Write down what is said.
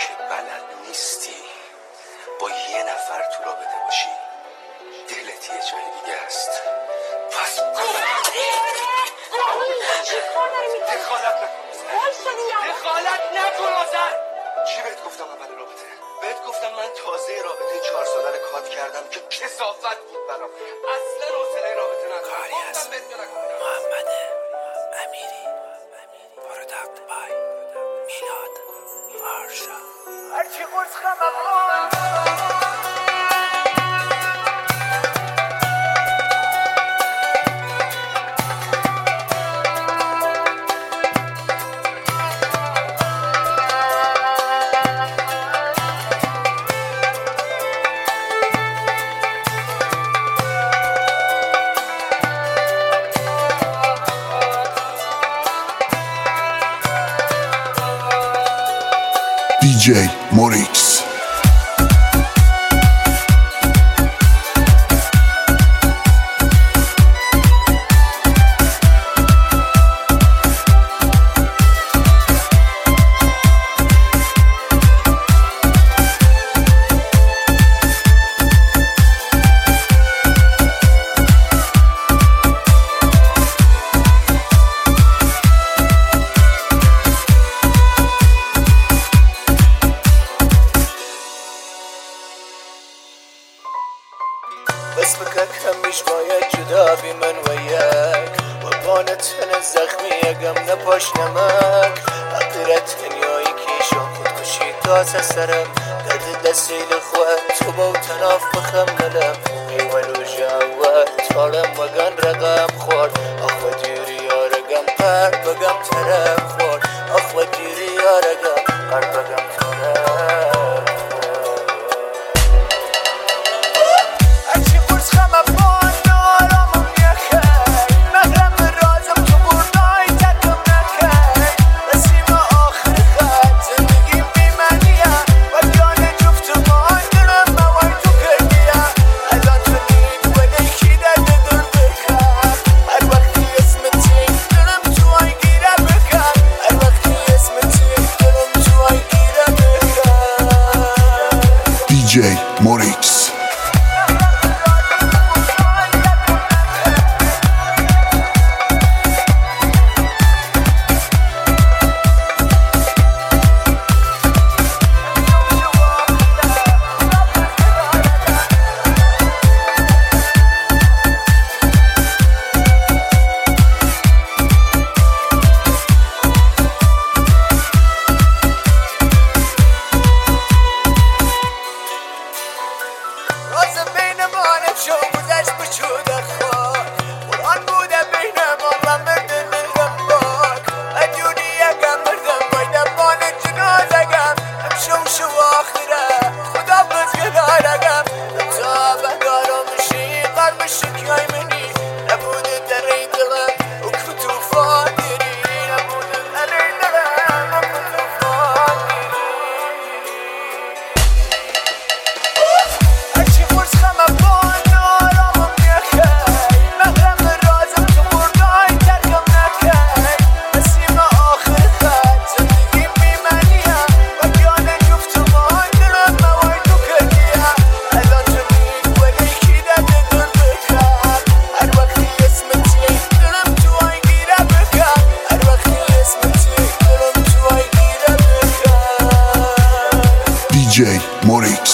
که بلد نیستی با یه نفر تو رابطه باشی، دلت یه جای دیگه است. پس دخالت نکن آذر. چی بهت گفتم اول رابطه؟ بهت گفتم من تازه رابطه 4 ساله رو کات کردم که کثافت بود برام. اصلا حوصله رابطه ندارم. کاری هست محمد امیری پروداکت بای میلاد آرشا. هرچی قرص خمم DJ Morix. بس بکک همیش باید جدا بی من ویاک وبانت هن زخمی گم نپاش نمک حقیرت هنیایی کیشون خودکشی تازه سرم درد دستیل خواه تو با تناف بخم نلم ایوان و جاوه تارم وگن رقم خور اخوة جیری یا رقم قرد بگم ترم خور اخوة جیری یا رقم قرد بگم ترم DJ Morix. شو گذشت بچود خواه قرآن بوده بین ما و مردن الغبار ادیونی اگم مردم بایدم بان جنازگم شو آخره خدا بزگلارگم تا بهدارم شی قرم شکیای منی نبوده در این دلم و کتوفان دیری نبوده در این دلم و کتوفان دیری هرچی خورس خمم بان DJ Morix.